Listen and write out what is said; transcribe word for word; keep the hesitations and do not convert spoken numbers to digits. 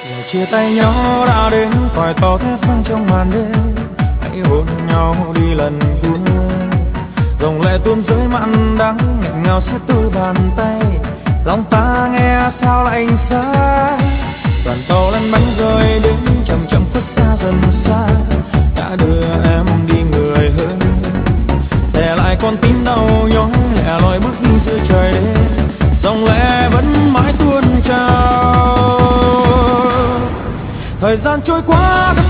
Giờ chia tay nhau đã đến còi to thét vang trong màn đêm, hãy hôn nhau đi lần cuối. Dòng lệ tuôn rơi mặn đắng nghẹn ngào siết đôi bàn tay, lòng ta nghe sao lạnh giá. Đoàn tàu lăn bánh rơi đến chậm chậm khuất xa dần xa, đã đưa em đi người hơn. Để lại con tim đau nhói lẻ loi bước giữa trời đêm, dòng lệ vẫn mãi tuôn trào. Thời gian trôi qua